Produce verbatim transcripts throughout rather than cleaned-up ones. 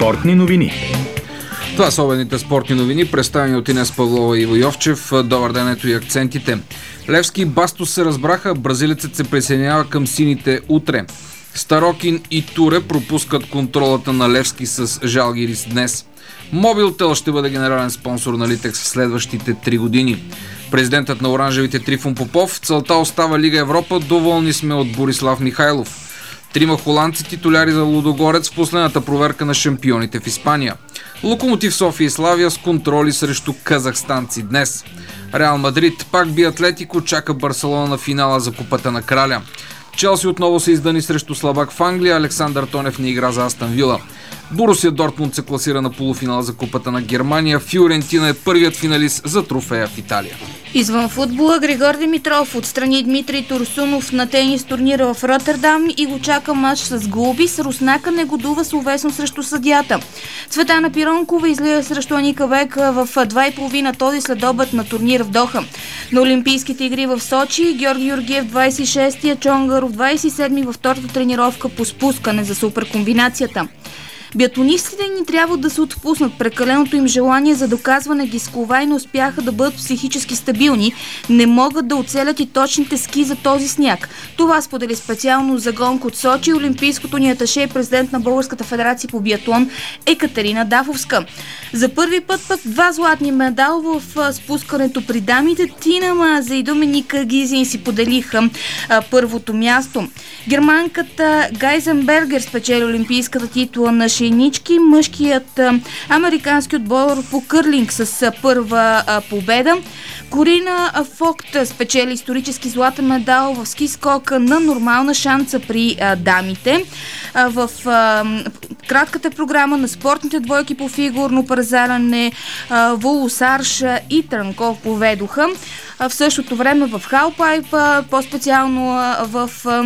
Спортни новини. Това са обедните спортни новини, представени от Инес Павлова и Иво Йовчев. Добър ден, ето и акцентите. Левски и Бастос се разбраха, бразилецът се присъединява към сините утре. Старокин и Туре пропускат контролата на Левски с Жалгирис днес. Мобилтел ще бъде генерален спонсор на Литекс в следващите три години. Президентът на оранжевите Трифон Попов: целта остава Лига Европа, доволни сме от Борислав Михайлов. Трима холандци титуляри за Лудогорец в последната проверка на шампионите в Испания. Локомотив София и Славия с контроли срещу казахстанци днес. Реал Мадрид пак би Атлетико, чака Барселона на финала за Купата на краля. Челси отново се издани срещу слабак в Англия, Александър Тонев не игра за Астън Вила. Борусия Дортмунд се класира на полуфинал за Купата на Германия, Фиорентина е първият финалист за трофея в Италия. Извън футбола, Григор Димитров отстрани Дмитрий Турсунов на тенис турнира в Роттердам и го чака мач с глоби. С Руснака негодува словесно срещу съдията. Цветана Пиронкова излия срещу Аника Бека в два и половина този следобед на турнир в Доха. На Олимпийските игри в Сочи Георги Георгиев двадесет и шести, Чонгаров двадесет и седми във втората тренировка по спускане за суперкомбинацията. Биатлонистите ни трябва да се отпуснат. Прекаленото им желание за доказване ги склова и не успяха да бъдат психически стабилни. Не могат да оцелят и точните ски за този сняг. Това сподели специално за гонка от Сочи олимпийското ни аташе и президент на Българската федерация по биатлон Екатерина Дафовска. За първи път пък два златни медала в спускането при дамите. Тина Мазе и Доминика Гизин си поделиха а, първото място. Германката Гайзенбергер спечели олимпийската титла на шейнички. Мъжкият а, американски отбор по кърлинг с а, първа а, победа. Корина Фокт спечели исторически златен медал в ски скока на нормална шанса при а, дамите. А, в а, кратката програма на спортните двойки по фигурно парзаране а, Волосарш и Транков поведоха. А, в същото време в халпайп, а, по-специално а, в а,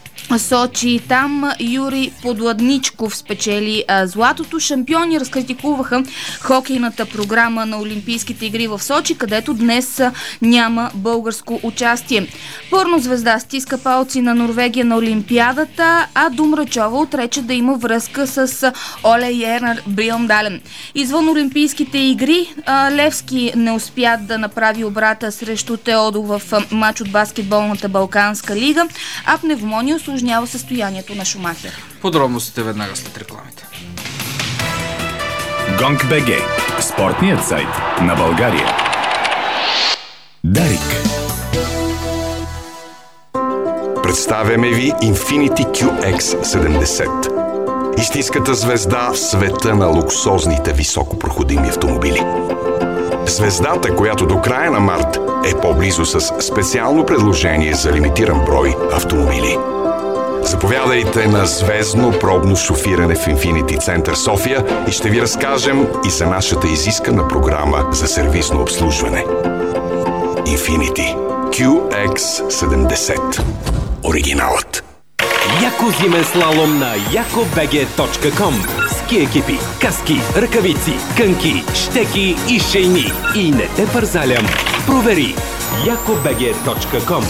Сочи, там Юрий Подладничков спечели а, златото. Шампиони разкритикуваха хокейната програма на Олимпийските игри в Сочи, където днес а, няма българско участие. Порнозвезда стиска палци на Норвегия на Олимпиадата, а Думрачова отрече да има връзка с а, Оле Ернер Бриондален. Извън Олимпийските игри а, Левски не успя да направи обрата срещу Теодо в а, матч от баскетболната Балканска лига, а пневмония усложнява състоянието на Шумахер. Подробностите веднага след рекламите. GONG.bg – спортният сайт на България. Дарик. Представяме ви Infiniti кю екс седемдесет. Истинската звезда в света на луксозните високопроходими автомобили. Звездата, която до края на март е по-близо с специално предложение за лимитиран брой автомобили. Заповядайте на звездно пробно шофиране в Infiniti Център София и ще ви разкажем и за нашата изискана програма за сервисно обслужване. Infiniti кю екс седемдесет. Оригиналът. Яко зимен слалом на яко би джи точка ком. Ски екипи, каски, ръкавици, кънки, щеки и шейни. И не те парзалям. Провери яко би джи точка ком.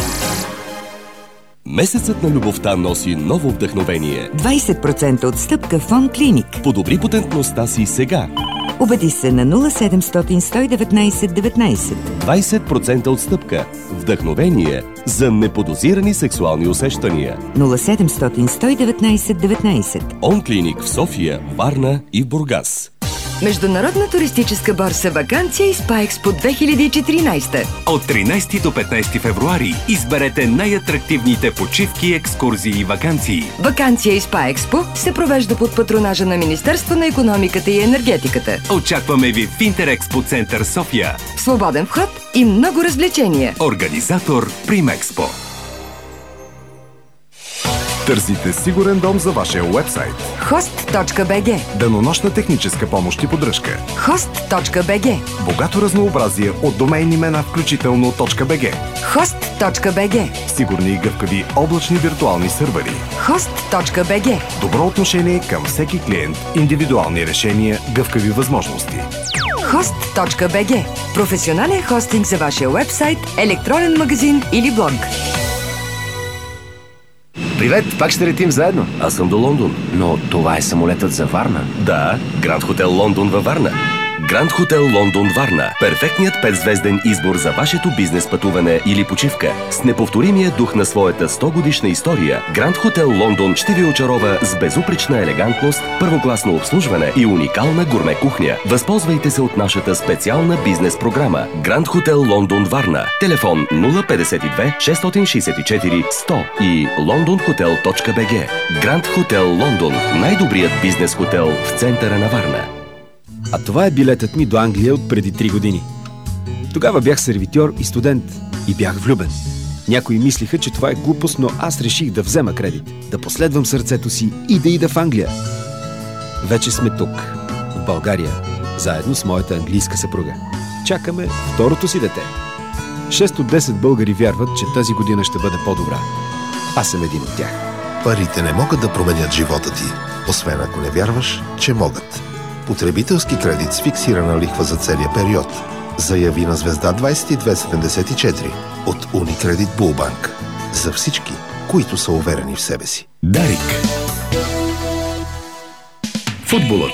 Месецът на любовта носи ново вдъхновение. двадесет процента отстъпка в Он Клиник. Подобри потентността си сега. Убеди се на нула седемстотин сто и деветнадесет деветнадесет. двадесет процента отстъпка. Вдъхновение за неподозирани сексуални усещания. нула седемстотин сто и деветнадесет деветнадесет. Он Клиник в София, Варна и в Бургас. Международна туристическа борса Ваканция и Спа Експо две хиляди и четиринадесета. От тринадесети до петнадесети февруари изберете най-атрактивните почивки, екскурзии и ваканции. Ваканция и Спа Експо се провежда под патронажа на Министерство на икономиката и енергетиката. Очакваме ви в Интерекспо Център София. Свободен вход и много развлечения. Организатор Примекспо. Търсите сигурен дом за вашия уебсайт. хост точка би джи. Денонощна техническа помощ и поддръжка. хост точка би джи. Богато разнообразие от домейн имена, включително .bg. хост точка би джи. Сигурни и гъвкави облачни виртуални сървъри. хост точка би джи. Добро отношение към всеки клиент, индивидуални решения, гъвкави възможности. хост точка би джи. Професионален хостинг за вашия уебсайт, електронен магазин или блог. Привет, пак ще летим заедно. Аз съм до Лондон. Но това е самолетът за Варна. Да, Гранд Хотел Лондон във Варна. Гранд Хотел Лондон Варна. Перфектният петзвезден избор за вашето бизнес пътуване или почивка. С неповторимия дух на своята сто годишна история, Гранд Хотел Лондон ще ви очарова с безупречна елегантност, първокласно обслужване и уникална гурме кухня. Възползвайте се от нашата специална бизнес програма. Гранд Хотел Лондон Варна. Телефон нула петдесет и две шестстотин шестдесет и четири сто и лондон хотел точка би джи. Гранд Хотел Лондон. Най-добрият бизнес хотел в центъра на Варна. А това е билетът ми до Англия от преди три години. Тогава бях сервитьор и студент и бях влюбен. Някои мислиха, че това е глупост, но аз реших да взема кредит, да последвам сърцето си и да ида в Англия. Вече сме тук, в България, заедно с моята английска съпруга. Чакаме второто си дете. шест от десет българи вярват, че тази година ще бъде по-добра. Аз съм един от тях. Парите не могат да променят живота ти, освен ако не вярваш, че могат. Потребителски кредит с фиксирана лихва за целия период. Заяви на звезда двайсет и две седемдесет и четири от Unicredit Bullbank. За всички, които са уверени в себе си. Дарик. Футболът.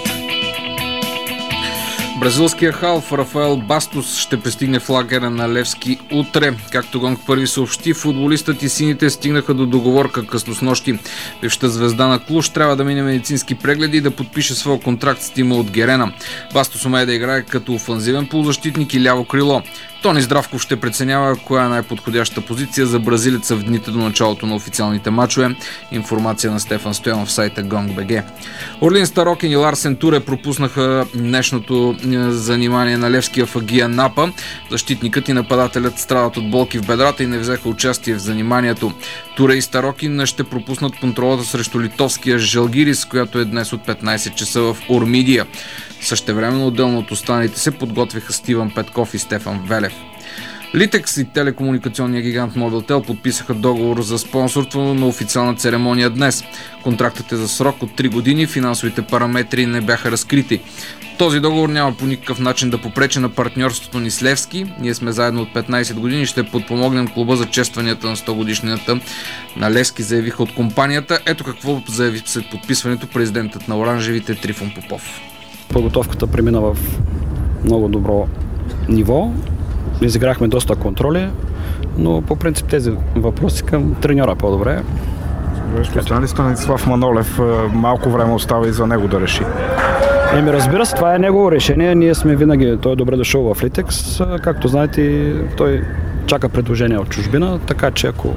Бразилският халф Рафаел Бастос ще пристигне в лагера на Левски утре. Както Гонг първи съобщи, футболистът и сините стигнаха до договорка късно снощи. Бившата звезда на Клуж трябва да мине медицински прегледи и да подпише своя контракт с тима от Герена. Бастос умее да играе като офанзивен полузащитник и ляво крило. Тони Здравков ще преценява коя е най-подходяща позиция за бразилеца в дните до началото на официалните мачове. Информация на Стефан Стоянов в сайта гонг точка би джи. Орлин Старокин и Ларсен Туре пропуснаха днешното занимание на Левския в Агия Напа. Защитникът и нападателят страдат от болки в бедрата и не взеха участие в заниманието. Туре и Старокин ще пропуснат контролата срещу литовския Жалгирис, която е днес от петнайсет часа в Ормидия. Същевременно отделно от останалите се подготвиха Стивън Петков и Стефан Велев. Литекс и телекомуникационния гигант Мобилтел подписаха договор за спонсорство на официална церемония днес. Контрактът е за срок от три години, финансовите параметри не бяха разкрити. Този договор няма по никакъв начин да попречи на партньорството ни с Левски. Ние сме заедно от петнайсет години и ще подпомогнем клуба за честванията на сто годишнината на Левски, заявиха от компанията. Ето какво заяви след подписването президентът на оранжевите Трифон Попов. Подготовката премина в много добро ниво. Изиграхме доста контроли, но по принцип тези въпроси към треньора по-добре. Ще ли Станислав Манолев, малко време остава и за него да реши? Еми, разбира се, това е негово решение. Ние сме винаги, той е добре дошъл в Литекс. Както знаете, той чака предложение от чужбина, така че ако,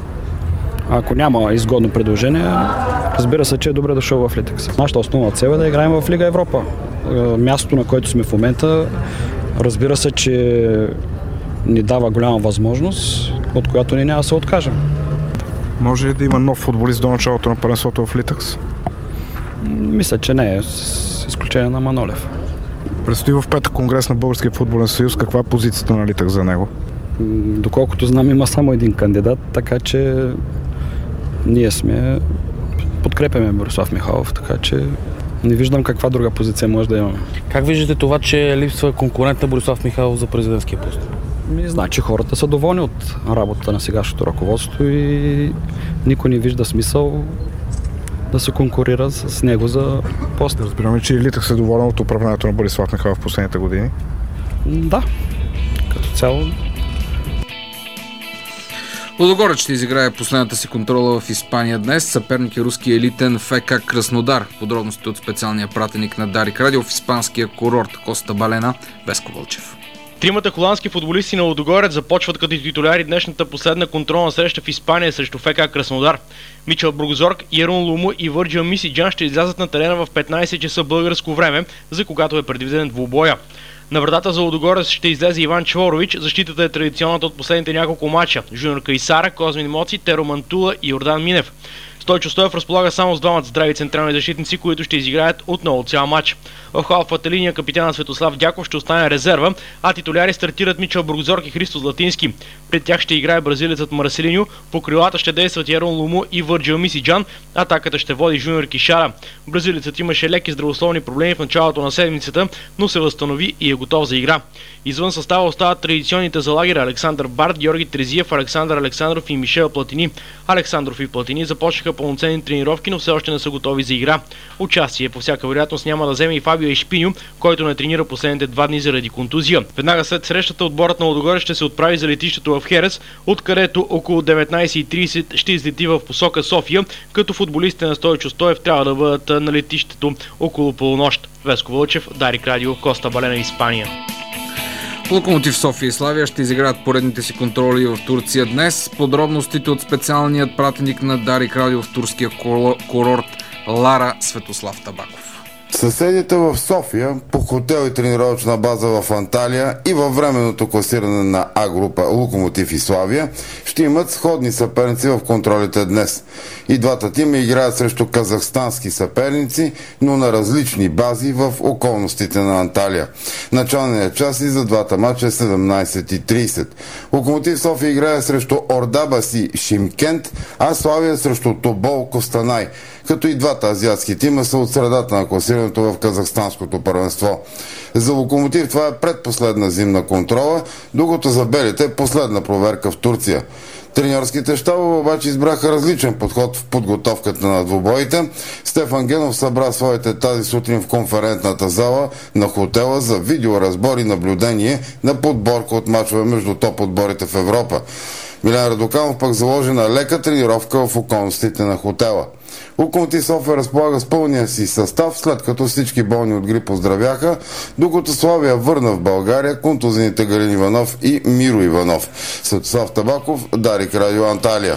ако няма изгодно предложение, разбира се, че е добре дошъл в Литекс. Нашата основна цел е да играем в Лига Европа. Мястото, на което сме в момента, разбира се, че ни дава голяма възможност, от която ни няма да се откажем. Може ли да има нов футболист до началото на първенството в Литекс? Мисля, че не е, с изключение на Манолев. Предстои в петък конгрес на Българския футболен съюз. Каква е позицията на Литекс за него? Доколкото знам, има само един кандидат, така че ние сме подкрепяме Борислав Михайлов, така че не виждам каква друга позиция може да имаме. Как виждате това, че липсва конкурент на Борислав Михайлов за президентския пост? Ми, значи хората са доволни от работата на сегашното ръководство и никой не вижда смисъл да се конкурира с него за пост. Да разбираме, че Литекс е доволен от управлението на Борислав Михайлов в последните години? Да, като цяло. Лудогорец ще изиграе последната си контрола в Испания днес. Съперник е руски елитен ФК Краснодар. Подробности от специалния пратеник на Дарик Радио в испанския курорт Коста Балена, Веско Вълчев. Тримата холандски футболисти на Лудогорец започват като титуляри днешната последна контролна среща в Испания срещу ФК Краснодар. Мичел Бругозорг, Ерун Луму и Върджил Мисиджан ще излязат на терена в петнайсет часа българско време, за когато е предвиден двубоя. На вратата за Лудогорец ще излезе Иван Чворович. Защитата е традиционната от последните няколко матча. Жуниор Кайсара, Козмин Моци, Теро Мантула и Йордан Минев. Стойчо Стоев разполага само с двамата здрави централни защитници, които ще изиграят отново цял матч. В халфата линия капитана Светослав Дяков ще остане резерва, а титуляри стартират Мичел Бургозорг и Христо Златински. Пред тях ще играе бразилецът Марселиньо, по крилата ще действат Ярон Луму и Върджил Мисиджан, атаката ще води Жуниор Кишара. Бразилецът имаше леки здравословни проблеми в началото на седмицата, но се възстанови и е готов за игра. Извън състава остават традиционните за лагера Александър Барт, Георги Трезиев, Александър Александров и Мишел Платини. Александров и Платини започнаха пълноценни тренировки, но все още не са готови за игра. Участие по всяка вероятност няма да вземе и Фабио Ешпиньо, който не тренира последните два дни заради контузия. Веднага след срещата отборът на Лудогорец ще се отправи за летището в Херес, откъдето около деветнайсет и трийсет ще излети в посока София, като футболистите на Стойчо Стоев трябва да бъдат на летището около полунощ. Веско Вълчев, Дарик Радио, Коста Балена, Испания. Локомотив София и Славия ще изиграят поредните си контроли в Турция днес. Подробностите от специалният пратеник на Дарик Радио в турския курорт Лара Светослав Табаков. Съседите в София, по хотел и тренировъчна база в Анталия и във временното класиране на А група Локомотив и Славия ще имат сходни съперници в контролите днес. И двата тима играят срещу казахстански съперници, но на различни бази в околностите на Анталия. Началният час и за двата мача е седемнайсет и трийсет. Локомотив София играе срещу Ордабаси Шимкент, а Славия срещу Тобол Костанай, като и двата азиатски тима са от средата на класирането в казахстанското първенство. За Локомотив това е предпоследна зимна контрола, докато за белите е последна проверка в Турция. Треньорските щабове обаче избраха различен подход в подготовката на двубоите. Стефан Генов събра своите тази сутрин в конферентната зала на хотела за видеоразбор и наблюдение на подборка от мачове между топ отборите в Европа. Милен Радоканов пък заложи на лека тренировка в околностите на хотела. Локомотив София разполага с пълния си състав, след като всички болни от грип оздравяха, докато Славия върна в България контузените Галин Иванов и Миро Иванов. Светослав Табаков, Дарик Радио, Анталия.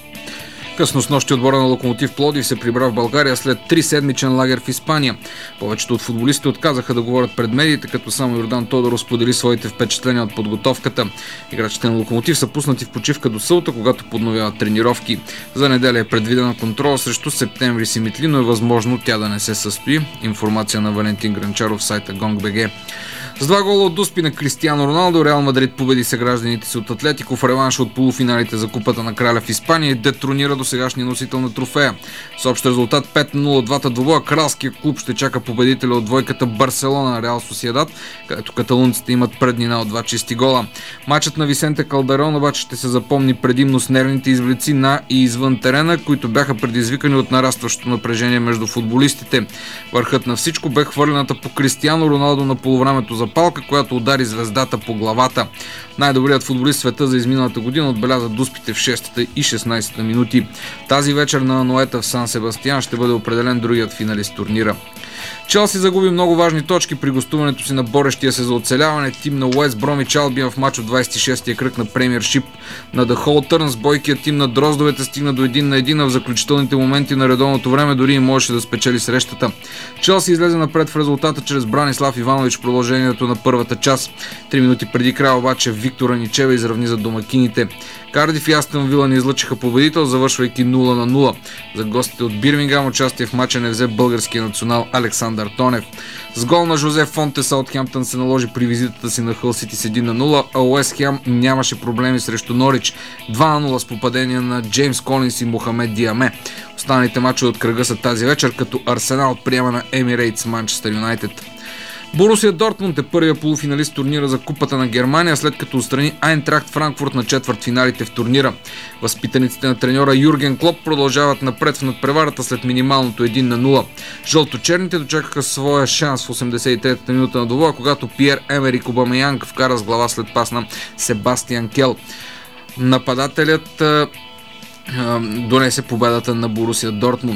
Късно с нощи отбора на Локомотив Пловдив се прибра в България след три седмичен лагер в Испания. Повечето от футболистите отказаха да говорят пред медиите, като само Йордан Тодоров сподели своите впечатления от подготовката. Играчите на Локомотив са пуснати в почивка до събота, когато подновяват тренировки. За неделя е предвидена контрола срещу Септември Симитли, но е възможно тя да не се състои. Информация на Валентин Гранчаров в сайта Gong.bg. С два гола от дуспи на Кристиано Роналдо, Реал Мадрид победи съгражданите си от Атлетико в реванш от полуфиналите за Купата на краля в Испания и детронира до сегашния носител на трофея. С общ резултат пет на нула от двата двубоя, кралския клуб ще чака победителя от двойката Барселона на Реал Сосиедад, където каталунците имат преднина от два чисти гола. Матчът на Висенте Калдерон обаче ще се запомни предимно с нервните извлеци на и извън терена, които бяха предизвикани от нарастващото напрежение между футболистите. Върхът на всичко бе хвърлената по Кристиано Роналдо на полувремето за палка, която удари звездата по главата. Най-добрият футболист в света за изминалата година отбеляза дуспите в шестата и шестнайсета минути. Тази вечер на Ноета в Сан Себастиан ще бъде определен другият финалист турнира. Челси загуби много важни точки при гостуването си на борещия се за оцеляване тим на Уест Бромич Албион в матч от двайсет и шестия кръг на Премиършип. На The Whole Turns бойкият тим на Дроздовете стигна до един на един, а в заключителните моменти на редовното време дори и можеше да спечели срещата. Челси излезе напред в резултата чрез Бранислав Иванович в продължението на първата част. Три минути преди края обаче Виктор Аничева изравни за домакините. Кардиф и Астън Вила не излъчиха победител, завършвайки нула на нула. За гостите от Бирмингам участие в матча не взе българския национал Александър Тонев. С гол на Жозе Фонте Саутхемптън се наложи при визитата си на Хъл Сити с един на нула, а Уест Хем нямаше проблеми срещу Норич. два на нула с попадения на Джеймс Колинс и Мохамед Диаме. Останалите мачове от кръга са тази вечер, като Арсенал приема на Емирейтс Манчестър Юнайтед. Борусия Дортмунд е първия полуфиналист турнира за Купата на Германия, след като отстрани Айнтрахт Франкфурт на четвъртфиналите в турнира. Възпитаниците на треньора Юрген Клоп продължават напред в надпреварата след минималното един на нула. Жълточерните дочакаха своя шанс в осемдесет и третата минута на двубоя, когато Пиер Емерик Обамеянг вкара с глава след пас на Себастиан Кел. Нападателят а, а, донесе победата на Борусия Дортмунд.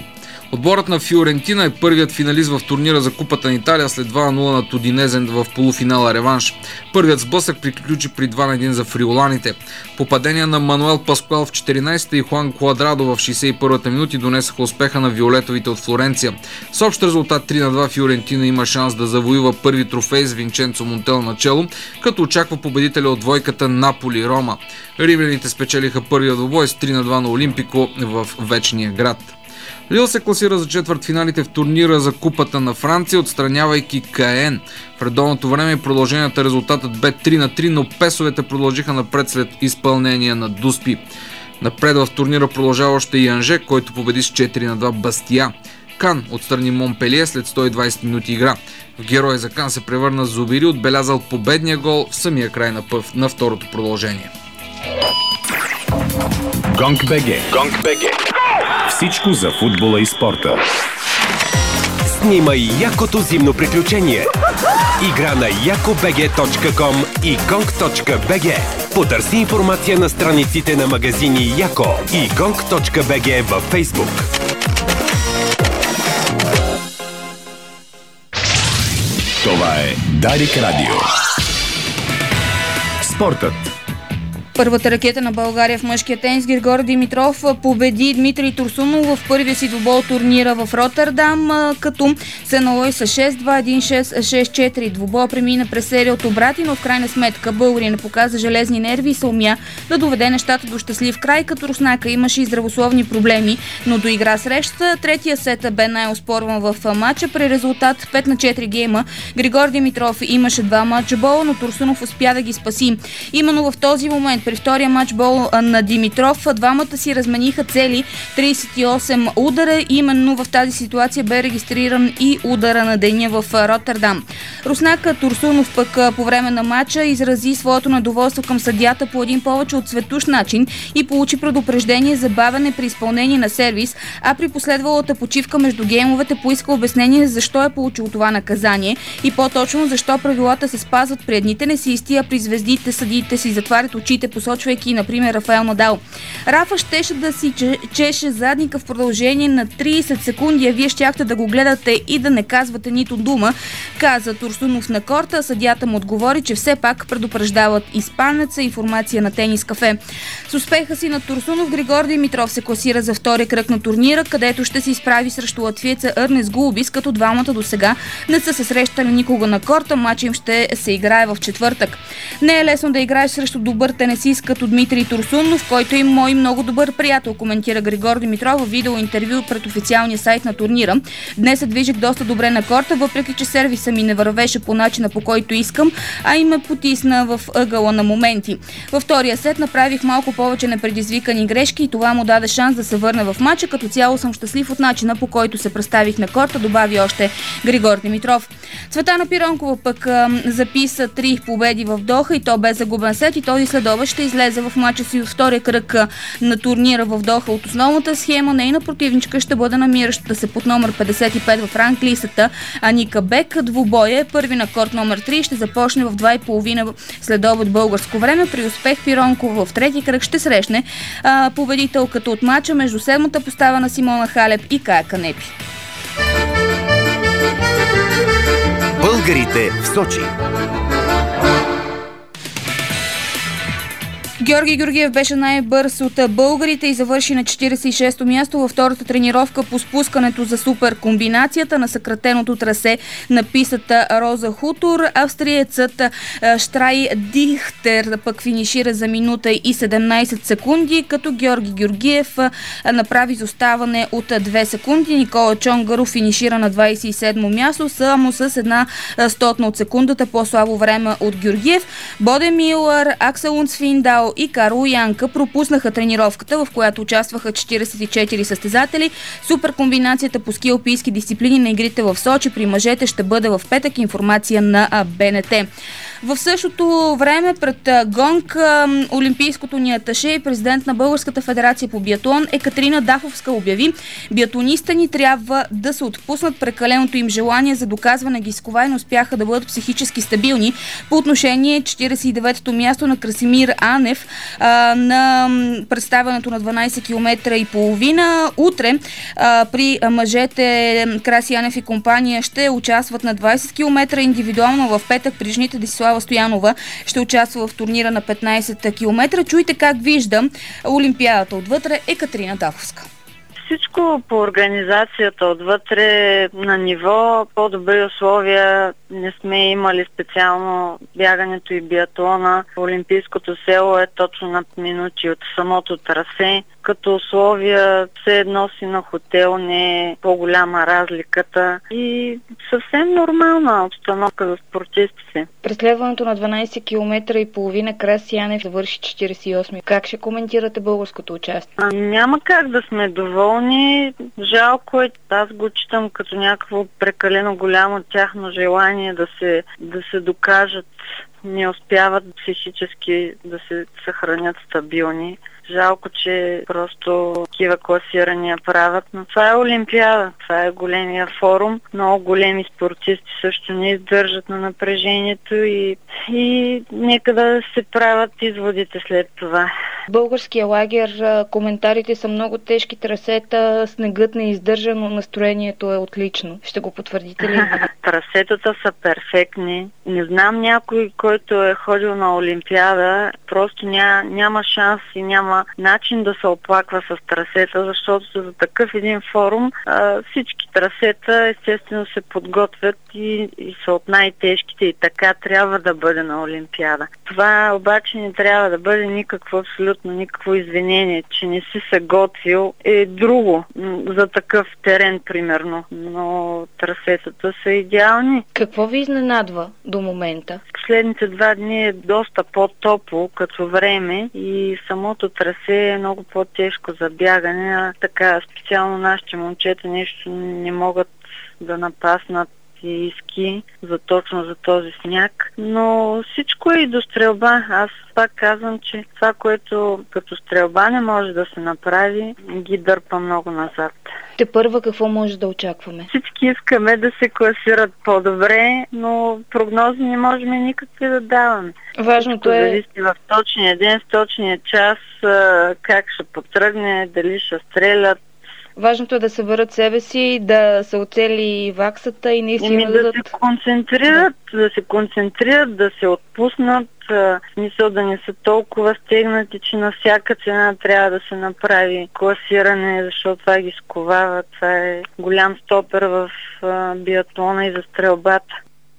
Отборът на Фиорентина е първият финалист в турнира за Купата на Италия след два на нула на Удинезе в полуфинала реванш. Първият сблъсък приключи при два на един за фриоланите. Попадения на Мануел Паскуал в четиринайсета и Хуан Куадрадо в шейсет и първата минути донесаха успеха на виолетовите от Флоренция. С общ резултат три на два Фиорентина има шанс да завоюва първи трофей с Винченцо Монтел начело, като очаква победителя от двойката Наполи-Рома. Римляните спечелиха първия двубой с три на два на Олимпико в вечния град. Лил се класира за четвъртфиналите в турнира за Купата на Франция, отстранявайки Каен. В редовното време и продълженията резултатът бе три на три, но песовете продължиха напред след изпълнение на Дуспи. Напред в турнира продължава още и Анже, който победи с четири на два Бастия. Кан отстрани Монпелие след сто и двайсет минути игра. В герой за Кан се превърна Зубири, отбелязал победния гол в самия край на, пъв, на второто продължение. Гонг БГ. Гонг БГ. Всичко за футбола и спорта. Снимай якото зимно приключение. Игра на яко бг точка ком и гонг точка бг. Потърси информация на страниците на магазини Яко и гонг точка бг във Фейсбук. Това е Дарик Радио. Спортът. Първата ракета на България в мъжкия тенис Григор Димитров победи Дмитрий Турсунов в първия си двубой турнира в Роттердам, като се наложи с шест два, едно шест, шест четири. Двубоя премина през серия от обрати, но в крайна сметка българин показа железни нерви и се умя да доведе нещата до щастлив край, като руснака имаше и здравословни проблеми, но доигра срещата. Третия сет бе най-оспорван в матча. При резултат пет на четири гейма Григор Димитров имаше два матчбола, но Турсунов успя да ги спаси. Именно в този момент при втория матчбол на Димитров двамата си размениха цели трийсет и осем удара. Именно в тази ситуация бе регистриран и удара на деня в Роттердам. Руснака Турсунов пък по време на матча изрази своето недоволство към съдията по един повече от светущ начин и получи предупреждение за бавене при изпълнение на сервис, а при последвалата почивка между геймовете поиска обяснение защо е получил това наказание и по-точно защо правилата се спазват при едните несисти, а при звездите съдиите си затварят очите, посочвайки, например, Рафаел Надал. Рафа щеше да си чеше задника в продължение на трийсет секунди, а вие щяхте да го гледате и да не казвате нито дума, каза Турсунов на корта. Съдията му отговори, че все пак предупреждават испанеца. Информация на Тенис Кафе. С успеха си на Турсунов Григор Димитров се класира за втори кръг на турнира, където ще се изправи срещу латвиеца Ернест Гулбис, като двамата до сега не са се срещали никога на корта. Матчът им ще се играе в четвъртък. Не е лесно да играеш срещу добър тенисист като Дмитрий Турсунов, който е мой много добър приятел, коментира Григор Димитров в видеоинтервю пред официалния сайт на турнира. Днес се движих доста добре на корта, въпреки че сервиса ми не вървеше по начина, по който искам, а и ме потисна в ъгъла на моменти. Във втория сет направих малко повече непредизвикани грешки и това му даде шанс да се върне в матча. Като цяло съм щастлив от начина, по който се представих на корта, добави още Григор Димитров. Цветана Пиронкова пък а, записа три победи в Доха и то без загубен сет и този следобед ще излезе в мача си от втория кръг на турнира в Доха. От основната схема нейна противничка ще бъде намиращата се под номер петдесет и пет в ранглистата Аника Бек. Двубоя е първи на корт номер три и ще започне в два и половина след обед българско време. При успех Пиронкова в трети кръг ще срещне а, победителката от мача между седмата постава на Симона Халеп и Кая Канепи. Българите в Сочи. Георги Георгиев беше най-бърз от българите и завърши на четирийсет и шесто място във втората тренировка по спускането за суперкомбинацията на съкратеното трасе на пистата Роза Хутор. Австриецът Штрай Дихтер пък финишира за минута и седемнайсет секунди, като Георги Георгиев направи изоставане от две секунди. Никола Чонгаров финишира на двайсет и седмо място, само с една стотна от секундата по-слабо време от Георгиев. Боде Милър, Аксел Унцфиндал и Карл Янка пропуснаха тренировката, в която участваха четирийсет и четири състезатели. Суперкомбинацията по ски алпийски дисциплини на игрите в Сочи при мъжете ще бъде в петък. Информация на БНТ. В същото време пред Гонг олимпийското ни аташе и президент на Българската федерация по биатлон Екатерина Дафовска обяви: биатлониста ни трябва да се отпуснат прекаленото им желание за доказване ги изкова и не успяха да бъдат психически стабилни. По отношение четирийсет и деветото място на Красимир Анев Янев а, на представянето на дванайсет километра и половина. Утре а, при мъжете Краси Янев и компания ще участват на двайсет километра индивидуално. В петък при жените Десислава Стоянова ще участва в турнира на петнайсет километра. Чуйте как вижда Олимпиадата отвътре Екатерина Даховска. Всичко по организацията отвътре на ниво, по-добри условия не сме имали, специално бягането и биатлона. Олимпийското село е точно на минути от самото трасе. Като условия все едно си на хотел, не е по-голяма разликата и съвсем нормална обстановка за спортистите. Преследването на дванайсет километра и половина Краси Янев завърши четирийсет и осми. Как ще коментирате българското участие? А, няма как да сме доволни. Жалко е. Аз го читам като някакво прекалено голямо тяхно желание да се, да се докажат. Не успяват психически да се съхранят стабилни. Жалко, че просто такива класирания правят, но това е Олимпиада, това е големия форум. Много големи спортисти също не издържат на напрежението и, и нека да се правят изводите след това. Българския лагер, коментарите са много тежки трасета, снегът не издържа, но настроението е отлично. Ще го потвърдите ли? Трасетата са перфектни. Не знам някой, който е ходил на Олимпиада, просто ня, няма шанс и няма начин да се оплаква с трасета, защото за такъв един форум а, всички трасета естествено се подготвят и, и са от най-тежките и така трябва да бъде на Олимпиада. Това обаче не трябва да бъде никакво, абсолютно никакво извинение, че не си се готвил, е друго за такъв терен, примерно. Но трасетата са идеални. Какво ви изненадва до момента? Последните два дни е доста по-топло като време и самото трасе е много по-тежко за бягане, а така специално нашите момчета нещо не могат да напаснат и ски за точно за този сняг, но всичко е и до стрелба. Аз пак казвам, че това, което като стрелба не може да се направи, ги дърпа много назад. Те първа какво може да очакваме? Всички искаме да се класират по-добре, но прогнози не можем никакви да даваме. Важното е... зависи в точния ден, в точния час, как ще потръгне, дали ще стрелят. Важното е да съберат себе си, да се оцели ваксата и наистина да дадат... се концентрират, да. да се концентрират, да се отпуснат, в смисъл да не са толкова стегнати, че на всяка цена трябва да се направи класиране, защото това ги сковава. Това е голям стопер в а, биатлона и за стрелбата.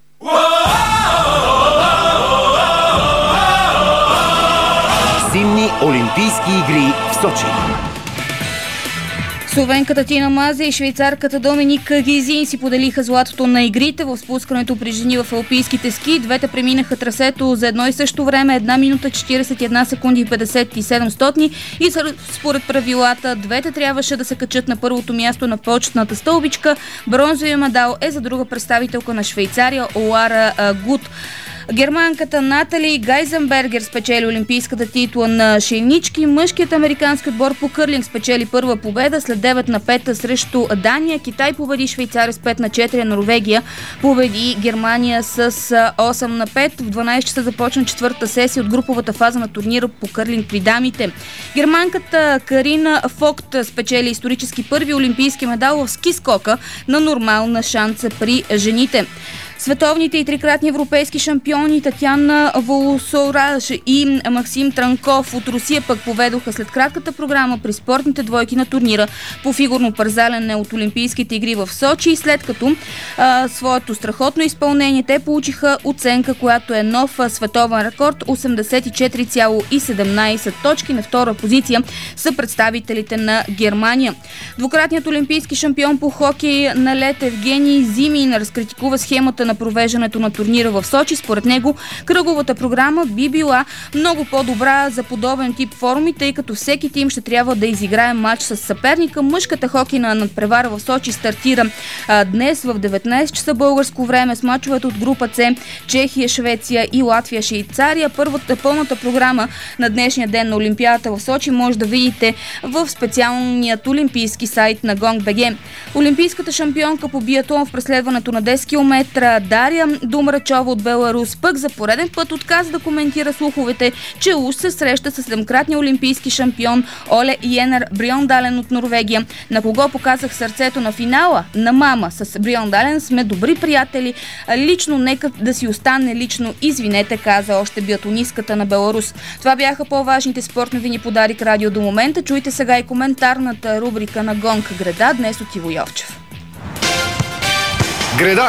Зимни олимпийски игри в Сочи. Словенката Тина Мазе и швейцарката Доминика Гизин си поделиха златото на игрите в спускането при жени в алпийските ски. Двете преминаха трасето за едно и също време, една минута четирийсет и една секунди и петдесет и седем стотни и според правилата двете трябваше да се качат на първото място на почетната стълбичка. Бронзовия медал е за друга представителка на Швейцария Олара Гуд. Германката Натали Гайзенбергер спечели олимпийската титла на шейнички. Мъжкият американски отбор по кърлинг спечели първа победа след девет на пет срещу Дания. Китай победи Швейцария с пет на четири. Норвегия победи Германия с осем на пет. В дванайсет часа започна четвърта сесия от груповата фаза на турнира по кърлинг при дамите. Германката Карина Фокт спечели исторически първи олимпийски медал в ски скока на нормална шанса при жените. Световните и трикратни европейски шампиони Татьяна Волосораж и Максим Транков от Русия пък поведоха след кратката програма при спортните двойки на турнира по фигурно парзалене от Олимпийските игри в Сочи и след като а, своето страхотно изпълнение те получиха оценка, която е нов световен рекорд осемдесет и четири цяло и седемнайсет точки. На втора позиция са представителите на Германия. Двукратният олимпийски шампион по хокей на лед Евгений Зимин разкритикува схемата на провеждането на турнира в Сочи. Според него кръговата програма би била много по-добра за подобен тип форуми, тъй като всеки тим ще трябва да изиграе матч с съперника. Мъжката хокейна надпревара в Сочи стартира а, днес в деветнайсет часа българско време с мачовете от група С Чехия, Швеция и Латвия, Швейцария. Първата пълната програма на днешния ден на Олимпиадата в Сочи може да видите в специалният олимпийски сайт на Гонг точка би джи. Олимпийската шампионка по биатлон в преследването на десет километра Дария Думрачова от Беларус пък за пореден път отказа да коментира слуховете, че уж се среща с седемкратния олимпийски шампион Оле Йенер Бриондален от Норвегия. На кого показах сърцето на финала? На мама. С Бриондален сме добри приятели. Лично нека да си остане лично. Извинете, каза още биатлонистката на Беларус. Това бяха по-важните спортни новини по Дарик Радио до момента. Чуйте сега и коментарната рубрика на Гонг Греда, днес от Иво Йовчев. Греда!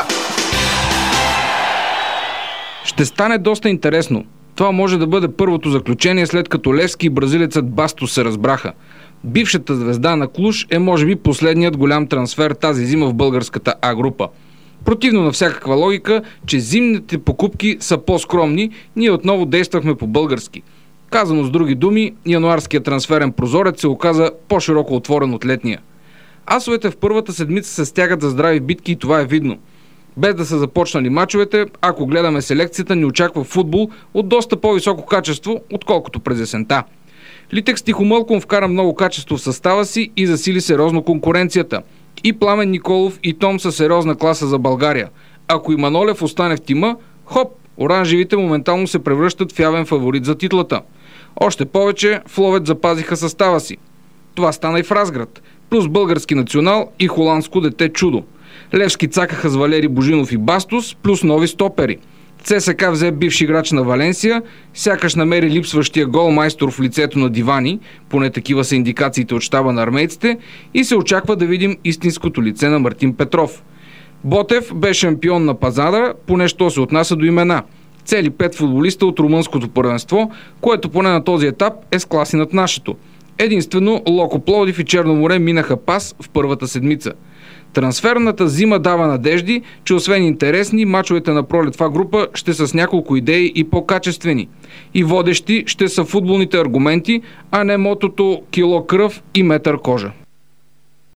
Ще стане доста интересно. Това може да бъде първото заключение, след като Левски и бразилецът Бастос се разбраха. Бившата звезда на Клуж е може би последният голям трансфер тази зима в българската А група. Противно на всякаква логика, че зимните покупки са по-скромни, ние отново действахме по-български. Казано с други думи, януарският трансферен прозорец се оказа по-широко отворен от летния. Асовете в първата седмица се стягат за здрави битки и това е видно. Без да са започнали мачовете, ако гледаме селекцията, ни очаква футбол от доста по-високо качество, отколкото през есента. Литекс тихомълком вкара много качество в състава си и засили сериозно конкуренцията. И Пламен Николов и Том са сериозна класа за България. Ако и Манолев остане в тима, хоп, оранжевите моментално се превръщат в явен фаворит за титлата. Още повече, в Ловец запазиха състава си. Това стана и в Разград, плюс български национал и холандско дете чудо. Левски цакаха с Валери Божинов и Бастос, плюс нови стопери. ЦСКА взе бивш играч на Валенсия, сякаш намери липсващия гол майстор в лицето на Дивани, поне такива са индикациите от щаба на армейците, и се очаква да видим истинското лице на Мартин Петров. Ботев бе шампион на пазара, поне що се отнася до имена. Цели пет футболиста от румънското първенство, което поне на този етап е с класи над нашето. Единствено Локо Пловдив и Черноморе минаха пас в първата седмица. Трансферната зима дава надежди, че освен интересни, мачовете на пролет в А група ще са с няколко идеи и по-качествени. И водещи ще са футболните аргументи, а не мотото кило кръв и метър кожа.